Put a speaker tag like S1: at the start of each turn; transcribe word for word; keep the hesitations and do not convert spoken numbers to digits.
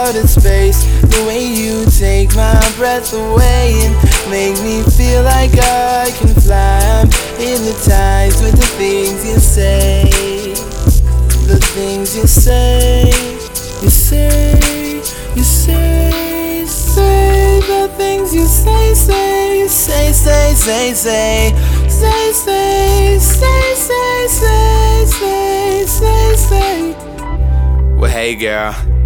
S1: outer space. The way you take my breath away and make me feel like I can fly. I'm hypnotized with the things you say. The things you say. You say, you say, say. The things you say, say. You say, say, say, say. Say, say, say, say, say, say, say, say.
S2: Well, hey girl,